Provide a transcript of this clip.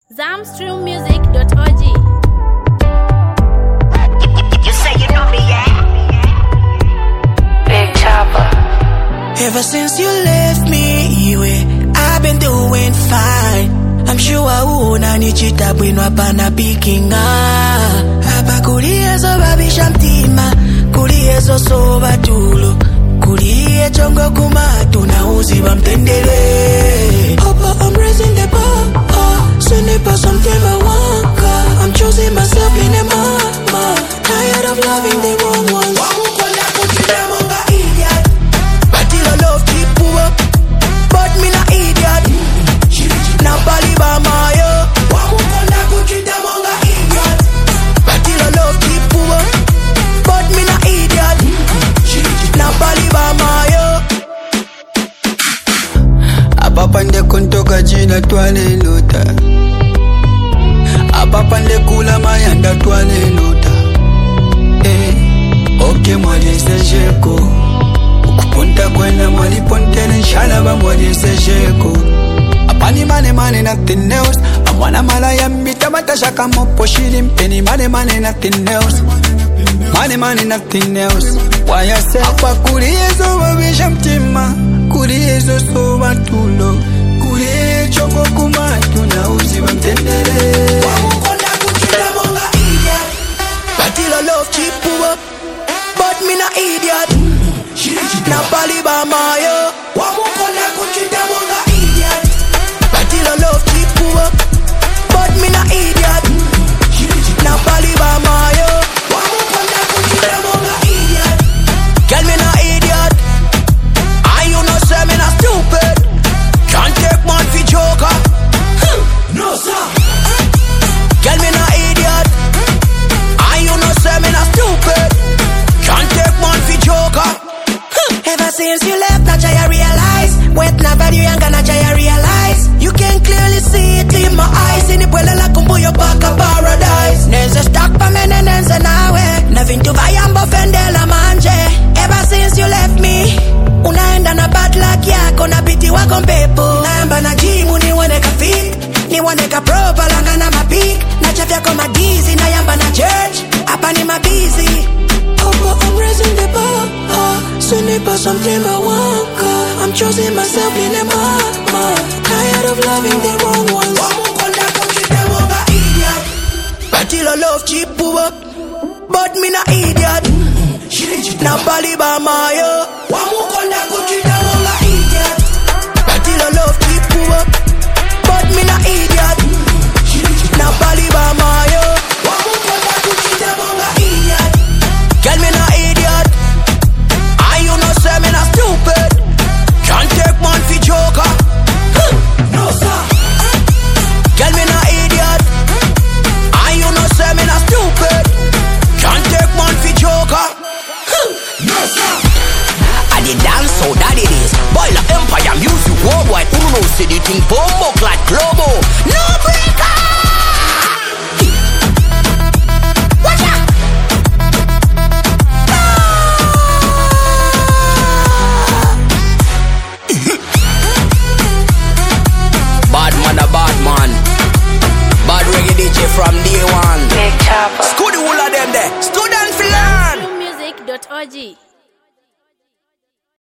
Zamstreammusic.org. You say you know me, yeah? Big Chopper. Ever since you left me, I've been doing fine. I'm sure unanichita bwino hapana pikinga. Hapa kuliezo babisha mtima, kuliezo soba tulo, kulie chongo kumatu na uziba mtendele. Papa, I'm raising the bar, send it for something I want. I'm choosing myself in a mama, tired of loving the wrong ones. Love keep pull up, but me not idiot. Now Baliba Mayo, Wamukona Kuchita Monga idiot. But love keep pull up, but me not idiot. Now Baliba Mayo. Apapande kuntoka jina tuane luta. Apapande kula mayanda tuane luta. Okay mwali sejeko. Punta kwenda mwali pontene shalaba mwali sejeko. Apani mane nothing else. Amwana malaya mbita matasha kama poshili mpeni mane nothing else. Mane nothing else. Why I say apa kuliezo babisha mtima, kuliezo soba tulo, kulie choko kumatu na uziba mtendele. Wamukona kuchita monga idiot. But love keep pull up, but me not idiot. Now Baliba Mayo, Wamukona kuchita monga idiot. But love keep pull up, but me not idiot. Now Baliba Mayo, Wamukona kuchita monga idiot. Girl me not idiot, and you know say me not stupid. Can't take man for joker. No sir. Girl me not idiot, and you know say me not stupid. Can't take man for joker. Ever since you left, now I realize wet na value young and I realize you can clearly see it in my eyes. In the pueblo la kumbuyo baka paradise. Nenze stuck pa mene nenze nawe. Nothing to buy and bofende la manje. Ever since you left me, unaenda na bad luck yako na biti wako mpepo. Naamba na jimu niwane ka fit, niwane ka proper langa na mapik. Na chafya ko magizi na yamba na church. Hapa ni mabizi. I'm raising the bar, send it for something I want. I'm choosing myself in a mama, tired of loving the wrong ones. Wamukona kuchita monga idiot. But love cheap pull up, but me not idiot. Now Baliba Mayo, Wamukona kuchita monga idiot. But love cheap pull up, but me not idiot. Now Baliba Mayo, Wamukona kuchita monga idiot. Girl me not idiot, and you know say me not stupid. Can't take man for joker. No sir. Girl me not idiot, and you know say me not stupid. Can't take man for joker. No sir. I did dance so that it is. Boiler Empire music worldwide. Who knows see the thing bombo like Globo. No breaker. Bad reggae DJ from day one. Big Chopper. School the whole of them there. Student fi learn. Zamstreammusic.org.